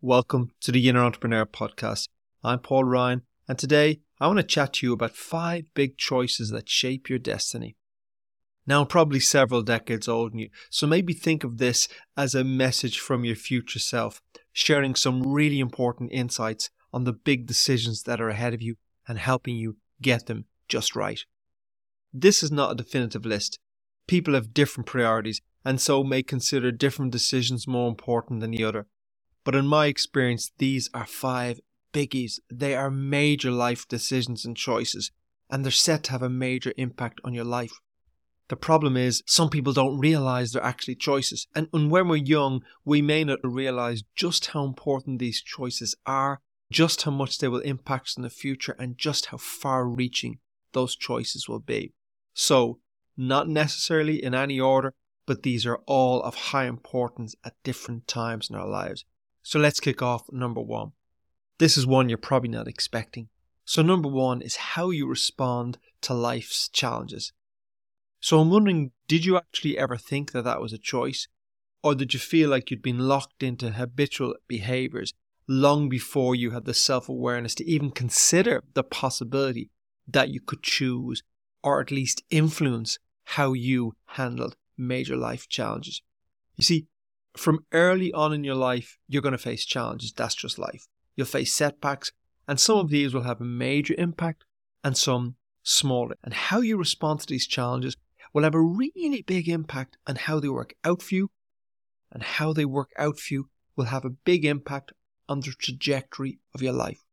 Welcome to the Inner Entrepreneur Podcast. I'm Paul Ryan, and today I want to chat to you about 5 big choices that shape your destiny. Now, I'm probably several decades older than you, so maybe think of this as a message from your future self, sharing some really important insights on the big decisions that are ahead of you and helping you get them just right. This is not a definitive list. People have different priorities and so may consider different decisions more important than the other. But in my experience, these are 5 biggies. They are major life decisions and choices, and they're set to have a major impact on your life. The problem is, some people don't realize they're actually choices. And when we're young, we may not realize just how important these choices are, just how much they will impact us in the future, and just how far-reaching those choices will be. So, not necessarily in any order, but these are all of high importance at different times in our lives. So let's kick off number 1. This is one you're probably not expecting. So number 1 is how you respond to life's challenges. So I'm wondering, did you actually ever think that was a choice? Or did you feel like you'd been locked into habitual behaviors long before you had the self-awareness to even consider the possibility that you could choose or at least influence how you handled major life challenges? You see, from early on in your life, you're going to face challenges. That's just life. You'll face setbacks, and some of these will have a major impact and some smaller. And how you respond to these challenges will have a really big impact on how they work out for you, and how they work out for you will have a big impact on the trajectory of your life.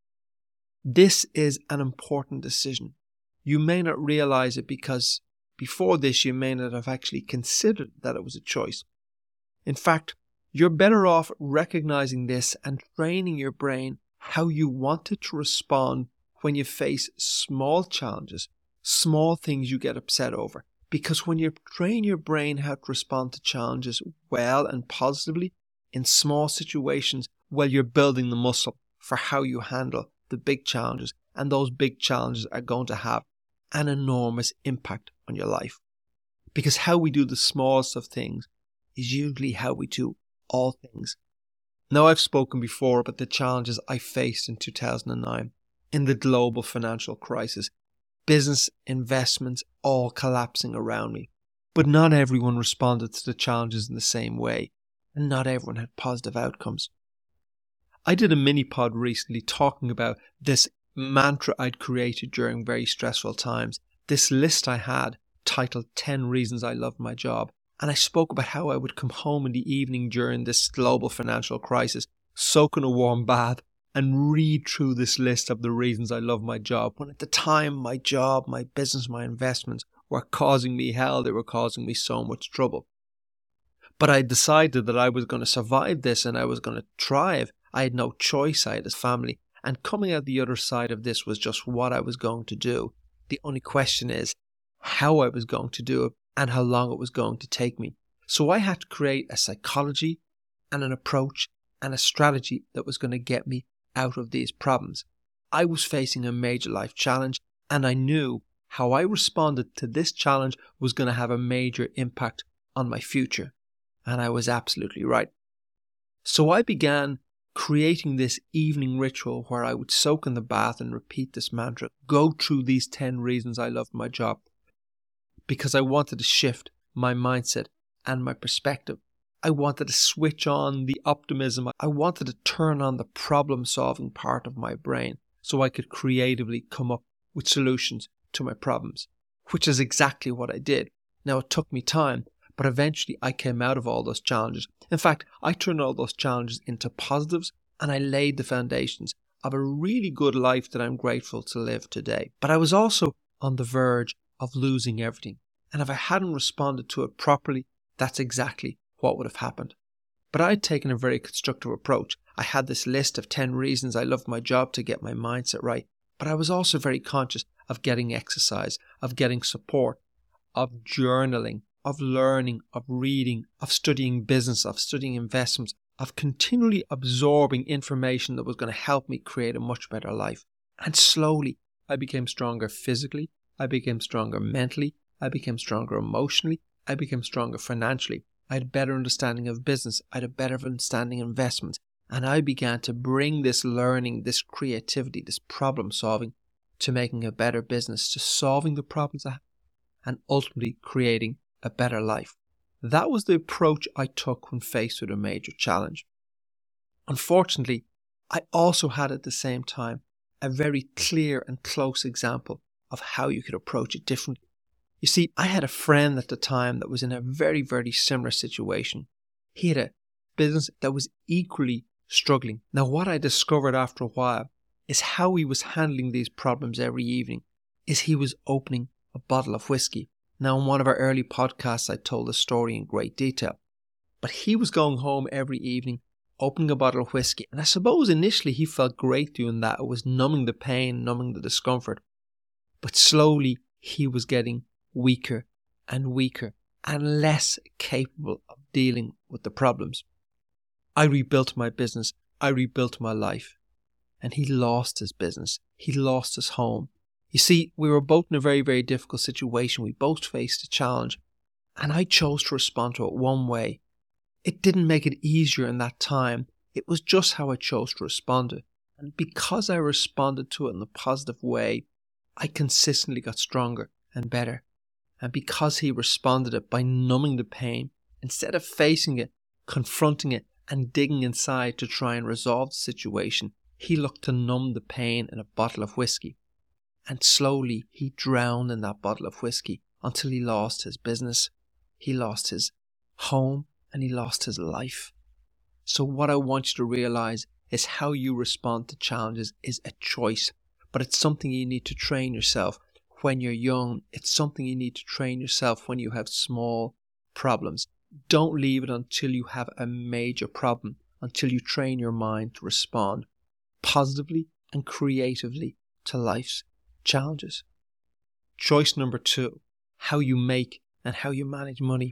This is an important decision. You may not realize it because before this you may not have actually considered that it was a choice. In fact, you're better off recognizing this and training your brain how you want it to respond when you face small challenges, small things you get upset over. Because when you train your brain how to respond to challenges well and positively in small situations, well, you're building the muscle for how you handle the big challenges. And those big challenges are going to have an enormous impact on your life. Because how we do the smallest of things is usually how we do all things. Now, I've spoken before about the challenges I faced in 2009 in the global financial crisis. Business, investments, all collapsing around me. But not everyone responded to the challenges in the same way, and not everyone had positive outcomes. I did a mini-pod recently talking about this mantra I'd created during very stressful times, this list I had titled 10 Reasons I Love My Job. And I spoke about how I would come home in the evening during this global financial crisis, soak in a warm bath, and read through this list of the reasons I love my job. When at the time, my job, my business, my investments were causing me hell. They were causing me so much trouble. But I decided that I was going to survive this and I was going to thrive. I had no choice. I had a family. And coming out the other side of this was just what I was going to do. The only question is how I was going to do it and how long it was going to take me. So I had to create a psychology and an approach and a strategy that was going to get me out of these problems. I was facing a major life challenge, and I knew how I responded to this challenge was going to have a major impact on my future. And I was absolutely right. So I began creating this evening ritual where I would soak in the bath and repeat this mantra, go through these 10 reasons I love my job. Because I wanted to shift my mindset and my perspective. I wanted to switch on the optimism. I wanted to turn on the problem-solving part of my brain so I could creatively come up with solutions to my problems, which is exactly what I did. Now, it took me time, but eventually I came out of all those challenges. In fact, I turned all those challenges into positives, and I laid the foundations of a really good life that I'm grateful to live today. But I was also on the verge of losing everything. And if I hadn't responded to it properly, that's exactly what would have happened. But I had taken a very constructive approach. I had this list of 10 reasons I loved my job to get my mindset right. But I was also very conscious of getting exercise, of getting support, of journaling, of learning, of reading, of studying business, of studying investments, of continually absorbing information that was going to help me create a much better life. And slowly, I became stronger physically. I became stronger mentally. I became stronger emotionally. I became stronger financially. I had a better understanding of business. I had a better understanding of investments. And I began to bring this learning, this creativity, this problem solving to making a better business, to solving the problems I had, and ultimately creating a better life. That was the approach I took when faced with a major challenge. Unfortunately, I also had at the same time a very clear and close example of how you could approach it differently. You see, I had a friend at the time that was in a very, very similar situation. He had a business that was equally struggling. Now, what I discovered after a while is how he was handling these problems every evening is he was opening a bottle of whiskey. Now, in one of our early podcasts, I told the story in great detail. But he was going home every evening, opening a bottle of whiskey. And I suppose initially he felt great doing that. It was numbing the pain, numbing the discomfort. But slowly he was getting weaker and weaker and less capable of dealing with the problems. I rebuilt my business. I rebuilt my life. And he lost his business. He lost his home. You see, we were both in a very, very difficult situation. We both faced a challenge. And I chose to respond to it one way. It didn't make it easier in that time. It was just how I chose to respond to it. And because I responded to it in a positive way, I consistently got stronger and better. And because he responded it by numbing the pain, instead of facing it, confronting it, and digging inside to try and resolve the situation, he looked to numb the pain in a bottle of whiskey. And slowly he drowned in that bottle of whiskey until he lost his business, he lost his home, and he lost his life. So what I want you to realize is how you respond to challenges is a choice, but it's something you need to train yourself when you're young. It's something you need to train yourself when you have small problems. Don't leave it until you have a major problem, until you train your mind to respond positively and creatively to life's challenges. Choice number 2, how you make and how you manage money.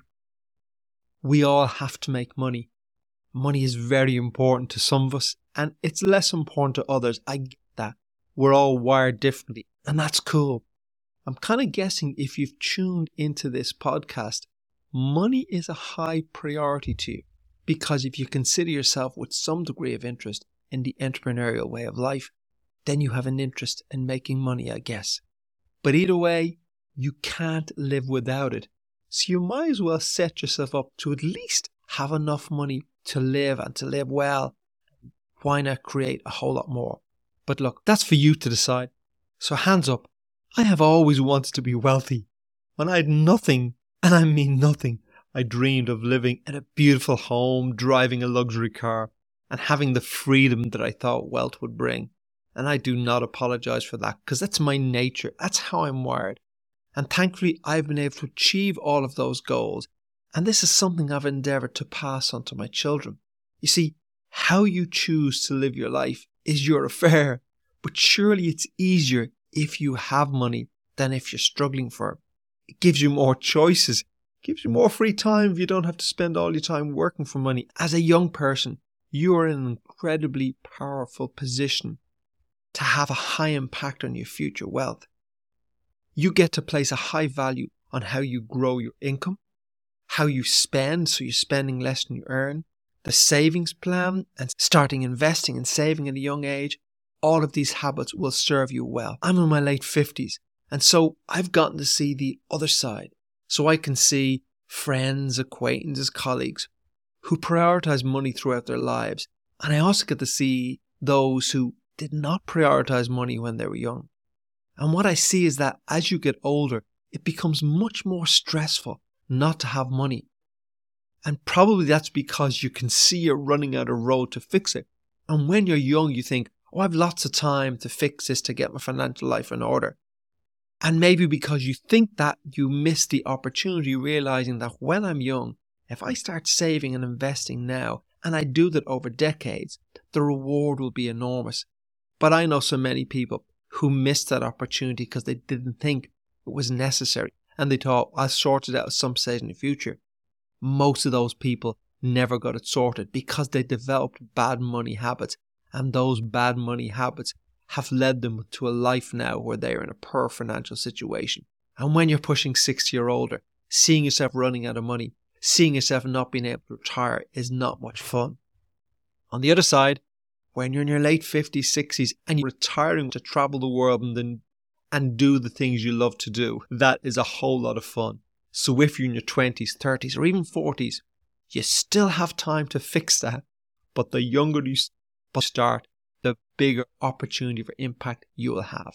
We all have to make money. Money is very important to some of us and it's less important to others. I get that. We're all wired differently and that's cool. I'm kind of guessing if you've tuned into this podcast, money is a high priority to you because if you consider yourself with some degree of interest in the entrepreneurial way of life, then you have an interest in making money, I guess. But either way, you can't live without it. So you might as well set yourself up to at least have enough money to live and to live well. Why not create a whole lot more? But look, that's for you to decide. So hands up. I have always wanted to be wealthy. When I had nothing, and I mean nothing, I dreamed of living in a beautiful home, driving a luxury car, and having the freedom that I thought wealth would bring. And I do not apologize for that because that's my nature. That's how I'm wired. And thankfully, I've been able to achieve all of those goals. And this is something I've endeavored to pass on to my children. You see, how you choose to live your life is your affair. But surely it's easier if you have money than if you're struggling for it. It gives you more choices. It gives you more free time if you don't have to spend all your time working for money. As a young person, you are in an incredibly powerful position to have a high impact on your future wealth. You get to place a high value on how you grow your income, how you spend, so you're spending less than you earn, the savings plan, and starting investing and saving at a young age. All of these habits will serve you well. I'm in my late 50s, and so I've gotten to see the other side. So I can see friends, acquaintances, colleagues who prioritize money throughout their lives. And I also get to see those who did not prioritize money when they were young. And what I see is that as you get older, it becomes much more stressful not to have money. And probably that's because you can see you're running out of road to fix it. And when you're young, you think, oh, I have lots of time to fix this, to get my financial life in order. And maybe because you think that, you miss the opportunity realizing that when I'm young, if I start saving and investing now, and I do that over decades, the reward will be enormous. But I know so many people who missed that opportunity because they didn't think it was necessary. And they thought, I'll sort it out at some stage in the future. Most of those people never got it sorted because they developed bad money habits. And those bad money habits have led them to a life now where they're in a poor financial situation. And when you're pushing 60 or older, seeing yourself running out of money, seeing yourself not being able to retire is not much fun. On the other side, when you're in your late 50s, 60s and you're retiring to travel the world and do the things you love to do, that is a whole lot of fun. So if you're in your 20s, 30s or even 40s, you still have time to fix that. But the younger you start, the bigger opportunity for impact you will have.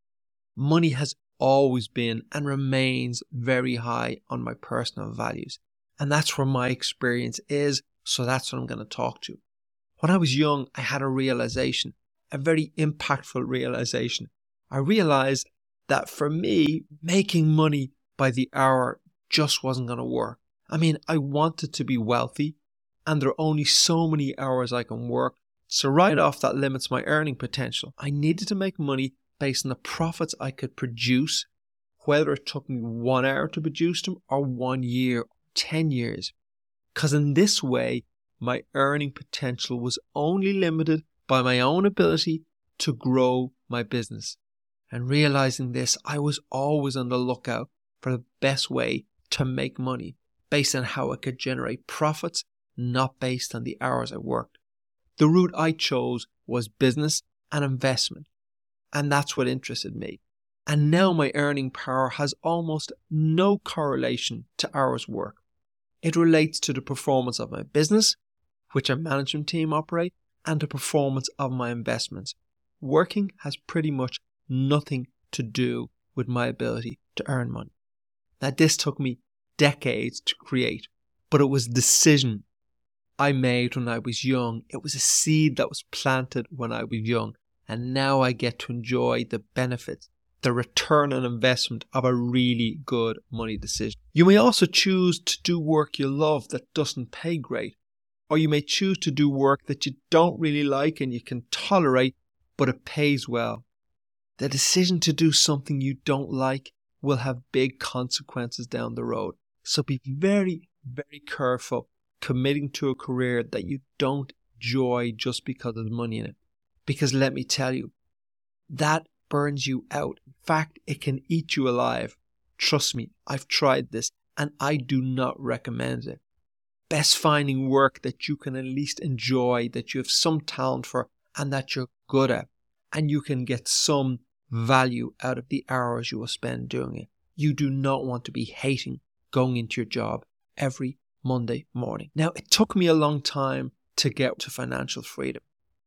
Money has always been and remains very high on my personal values. And that's where my experience is, so that's what I'm going to talk to. When I was young, I had a realization, a very impactful realization. I realized that for me, making money by the hour just wasn't going to work. I mean, I wanted to be wealthy, and there are only so many hours I can work. So right off, that limits my earning potential. I needed to make money based on the profits I could produce, whether it took me 1 hour to produce them or 1 year, 10 years. Because in this way, my earning potential was only limited by my own ability to grow my business. And realizing this, I was always on the lookout for the best way to make money based on how I could generate profits, not based on the hours I worked. The route I chose was business and investment, and that's what interested me. And now my earning power has almost no correlation to hours work. It relates to the performance of my business, which a management team operate, and the performance of my investments. Working has pretty much nothing to do with my ability to earn money. Now, this took me decades to create, but it was a decision I made when I was young. It was a seed that was planted when I was young, and now I get to enjoy the benefits, the return on investment of a really good money decision. You may also choose to do work you love that doesn't pay great, or you may choose to do work that you don't really like and you can tolerate, but it pays well. The decision to do something you don't like will have big consequences down the road. So be very, very careful committing to a career that you don't enjoy just because there's money in it. Because let me tell you, that burns you out. In fact, it can eat you alive. Trust me, I've tried this and I do not recommend it. Best finding work that you can at least enjoy, that you have some talent for and that you're good at, and you can get some value out of the hours you will spend doing it. You do not want to be hating going into your job every Monday morning. Now, it took me a long time to get to financial freedom.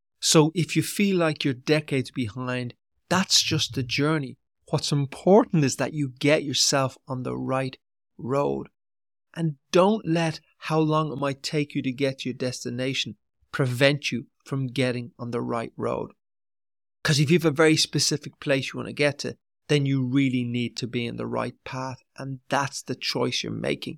So if you feel like you're decades behind, that's just the journey. What's important is that you get yourself on the right road. And don't let how long it might take you to get to your destination prevent you from getting on the right road. Because if you have a very specific place you want to get to, then you really need to be in the right path. And that's the choice you're making.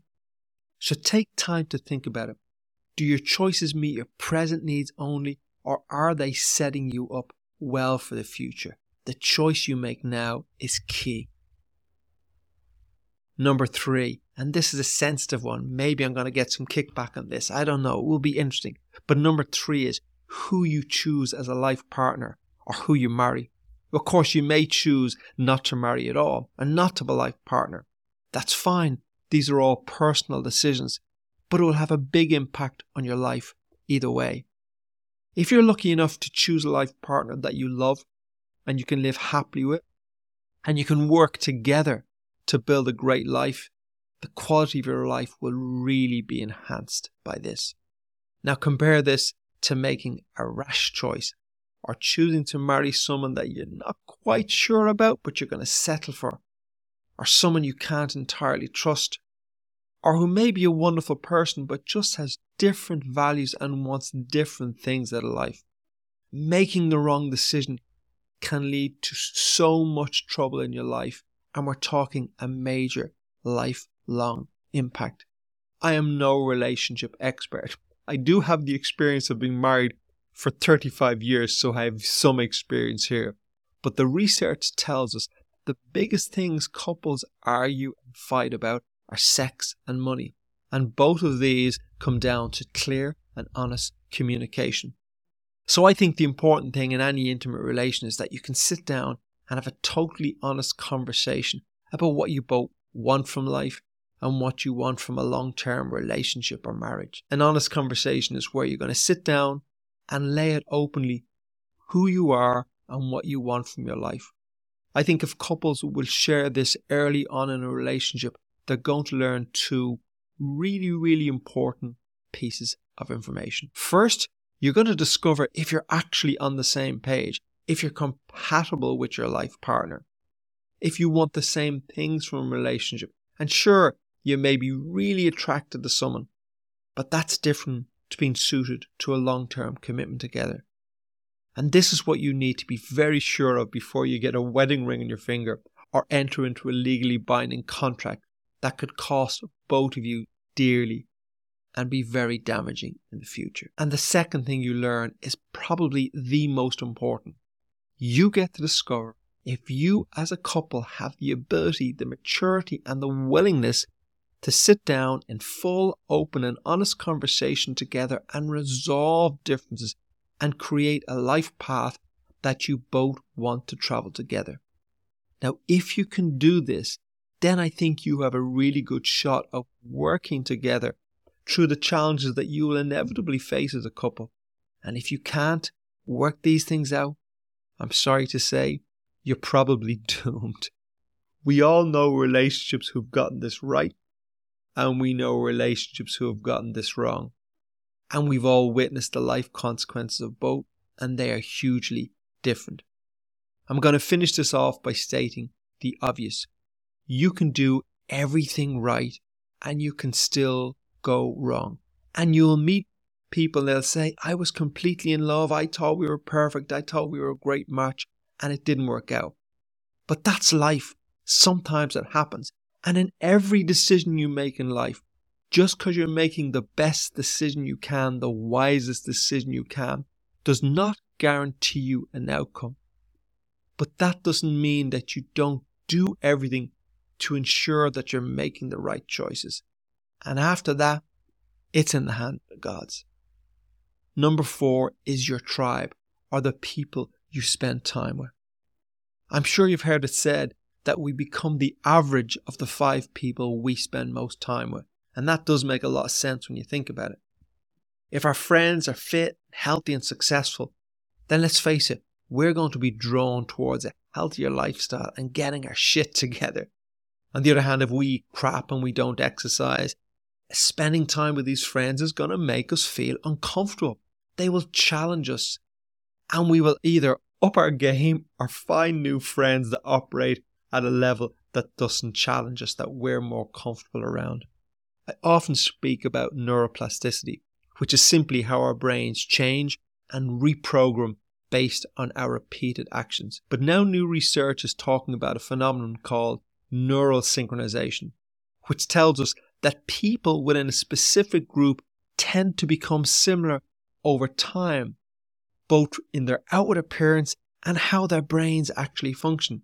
So take time to think about it. Do your choices meet your present needs only, or are they setting you up well for the future? The choice you make now is key. Number 3, and this is a sensitive one. Maybe I'm going to get some kickback on this. I don't know. It will be interesting. But number 3 is who you choose as a life partner or who you marry. Of course, you may choose not to marry at all and not to have a life partner. That's fine. These are all personal decisions, but it will have a big impact on your life either way. If you're lucky enough to choose a life partner that you love and you can live happily with, and you can work together to build a great life, the quality of your life will really be enhanced by this. Now compare this to making a rash choice or choosing to marry someone that you're not quite sure about but you're going to settle for, or someone you can't entirely trust, or who may be a wonderful person but just has different values and wants different things out of life. Making the wrong decision can lead to so much trouble in your life, and we're talking a major lifelong impact. I am no relationship expert. I do have the experience of being married for 35 years, so I have some experience here. But the research tells us the biggest things couples argue and fight about are sex and money. And both of these come down to clear and honest communication. So I think the important thing in any intimate relation is that you can sit down and have a totally honest conversation about what you both want from life and what you want from a long-term relationship or marriage. An honest conversation is where you're going to sit down and lay it openly who you are and what you want from your life. I think if couples will share this early on in a relationship, they're going to learn two really, really important pieces of information. First, you're going to discover if you're actually on the same page, if you're compatible with your life partner, if you want the same things from a relationship. And sure, you may be really attracted to someone, but that's different to being suited to a long-term commitment together. And this is what you need to be very sure of before you get a wedding ring on your finger or enter into a legally binding contract that could cost both of you dearly and be very damaging in the future. And the second thing you learn is probably the most important. You get to discover if you as a couple have the ability, the maturity and the willingness to sit down in full, open and honest conversation together and resolve differences and create a life path that you both want to travel together. Now, if you can do this, then I think you have a really good shot of working together through the challenges that you will inevitably face as a couple. And if you can't work these things out, I'm sorry to say, you're probably doomed. We all know relationships who've gotten this right, and we know relationships who have gotten this wrong. And we've all witnessed the life consequences of both, and they are hugely different. I'm going to finish this off by stating the obvious. You can do everything right, and you can still go wrong. And you'll meet people, they'll say, I was completely in love, I thought we were perfect, I thought we were a great match, and it didn't work out. But that's life. Sometimes it happens. And in every decision you make in life, just because you're making the best decision you can, the wisest decision you can, does not guarantee you an outcome. But that doesn't mean that you don't do everything to ensure that you're making the right choices. And after that, it's in the hand of the gods. Number 4 is your tribe, or the people you spend time with. I'm sure you've heard it said that we become the average of the 5 people we spend most time with. And that does make a lot of sense when you think about it. If our friends are fit, healthy and successful, then let's face it, we're going to be drawn towards a healthier lifestyle and getting our shit together. On the other hand, if we eat crap and we don't exercise, spending time with these friends is going to make us feel uncomfortable. They will challenge us, and we will either up our game or find new friends that operate at a level that doesn't challenge us, that we're more comfortable around. I often speak about neuroplasticity, which is simply how our brains change and reprogram based on our repeated actions. But now new research is talking about a phenomenon called neural synchronization, which tells us that people within a specific group tend to become similar over time, both in their outward appearance and how their brains actually function.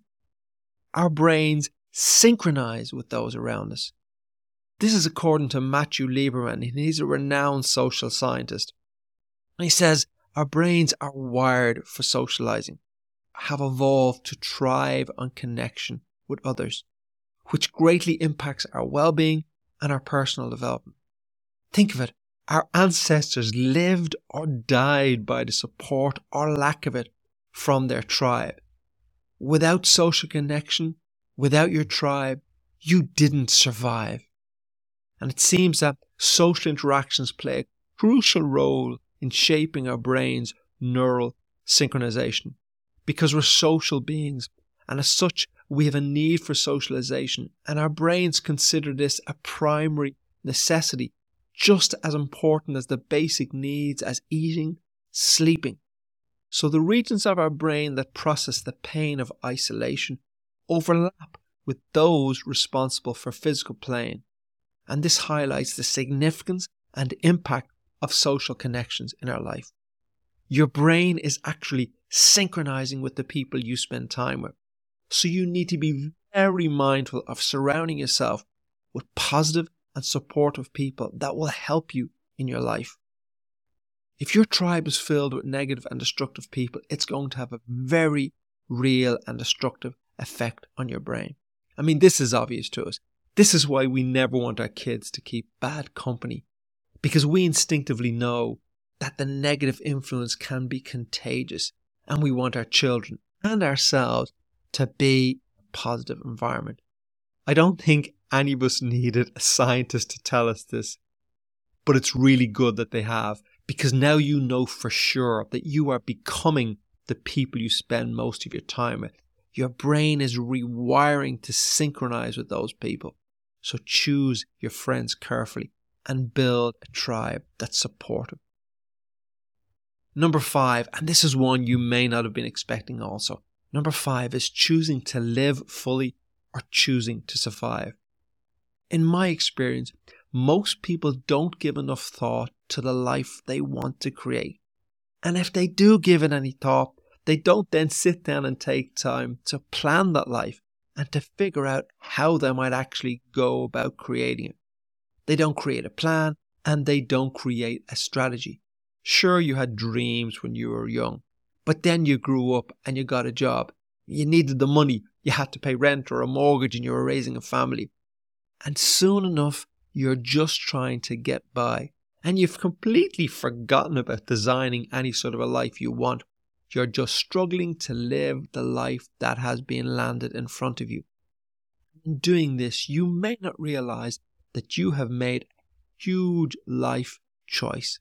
Our brains synchronize with those around us. This is according to Matthew Lieberman, and he's a renowned social scientist. And he says our brains are wired for socializing, have evolved to thrive on connection with others, which greatly impacts our well-being and our personal development. Think of it, our ancestors lived or died by the support or lack of it from their tribe. Without social connection, without your tribe, you didn't survive. And it seems that social interactions play a crucial role in shaping our brain's neural synchronization, because we're social beings, and as such, we have a need for socialization, and our brains consider this a primary necessity, just as important as the basic needs as eating, sleeping. So the regions of our brain that process the pain of isolation overlap with those responsible for physical pain. And this highlights the significance and impact of social connections in our life. Your brain is actually synchronizing with the people you spend time with. So you need to be very mindful of surrounding yourself with positive and supportive people that will help you in your life. If your tribe is filled with negative and destructive people, it's going to have a very real and destructive effect on your brain. I mean, this is obvious to us. This is why we never want our kids to keep bad company, because we instinctively know that the negative influence can be contagious, and we want our children and ourselves to be a positive environment. I don't think any of us needed a scientist to tell us this, but it's really good that they have, because now you know for sure that you are becoming the people you spend most of your time with. Your brain is rewiring to synchronize with those people. So choose your friends carefully and build a tribe that's supportive. Number 5, and this is one you may not have been expecting also. Number 5 is choosing to live fully or choosing to survive. In my experience, most people don't give enough thought to the life they want to create. And if they do give it any thought, they don't then sit down and take time to plan that life and to figure out how they might actually go about creating it. They don't create a plan and they don't create a strategy. Sure, you had dreams when you were young, but then you grew up and you got a job. You needed the money. You had to pay rent or a mortgage and you were raising a family. And soon enough, you're just trying to get by. And you've completely forgotten about designing any sort of a life you want. You're just struggling to live the life that has been landed in front of you. In doing this, you may not realize that you have made a huge life choice.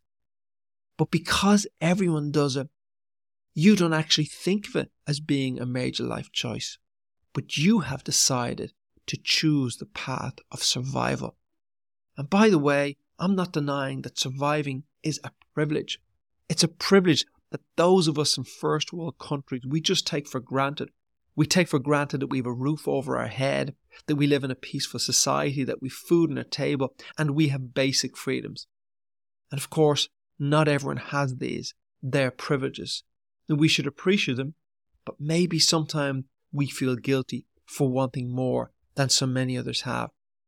But because everyone does it, you don't actually think of it as being a major life choice. But you have decided to choose the path of survival. And by the way, I'm not denying that surviving is a privilege. It's a privilege that those of us in first world countries, we just take for granted. We take for granted that we have a roof over our head, that we live in a peaceful society, that we have food on our table, and we have basic freedoms. And of course, not everyone has these. They're privileges. And we should appreciate them, but maybe sometimes we feel guilty for wanting more than so many others have.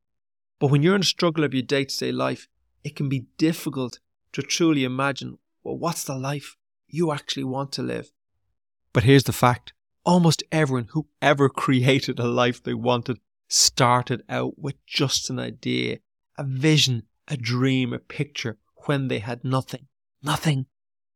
But when you're in the struggle of your day-to-day life, it can be difficult to truly imagine, well, what's the life you actually want to live? But here's the fact. Almost everyone who ever created a life they wanted started out with just an idea, a vision, a dream, a picture when they had nothing. Nothing.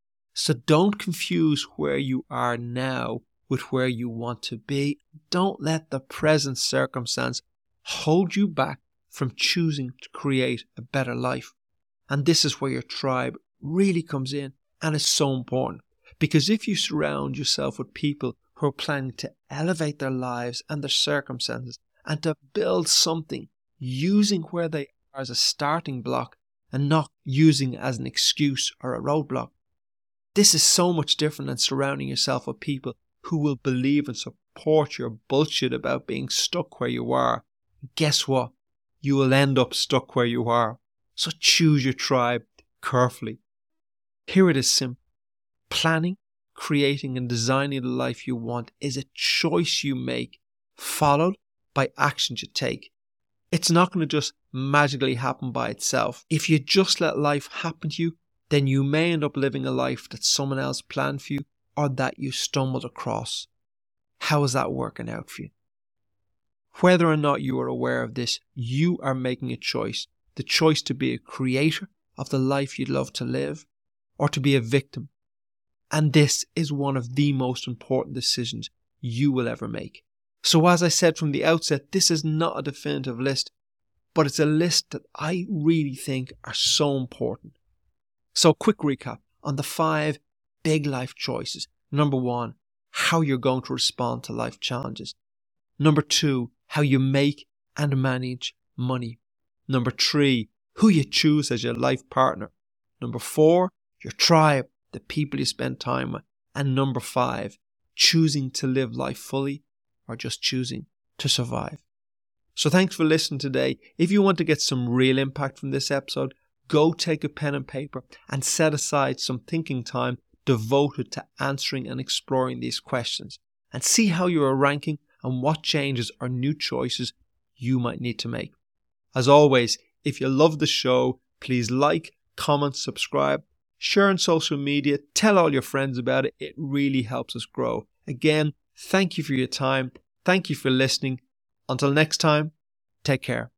So don't confuse where you are now with where you want to be. Don't let the present circumstance hold you back from choosing to create a better life. And this is where your tribe really comes in, and it's so important. Because if you surround yourself with people who are planning to elevate their lives and their circumstances and to build something using where they are as a starting block and not using it as an excuse or a roadblock, this is so much different than surrounding yourself with people who will believe and support your bullshit about being stuck where you are. Guess what? You will end up stuck where you are. So choose your tribe carefully. Here it is simple. Planning, creating and designing the life you want is a choice you make, followed by actions you take. It's not going to just magically happen by itself. If you just let life happen to you, then you may end up living a life that someone else planned for you or that you stumbled across. How is that working out for you? Whether or not you are aware of this, you are making a choice. The choice to be a creator of the life you'd love to live or to be a victim. And this is one of the most important decisions you will ever make. So as I said from the outset, this is not a definitive list, but it's a list that I really think are so important. So quick recap on the 5 big life choices. Number 1, how you're going to respond to life challenges. Number 2, how you make and manage money. Number 3, who you choose as your life partner. Number 4, your tribe, the people you spend time with. And number 5, choosing to live life fully or just choosing to survive. So thanks for listening today. If you want to get some real impact from this episode, go take a pen and paper and set aside some thinking time devoted to answering and exploring these questions and see how you are ranking and what changes or new choices you might need to make. As always, if you love the show, please like, comment, subscribe, share on social media, tell all your friends about it. It really helps us grow. Again, thank you for your time. Thank you for listening. Until next time, take care.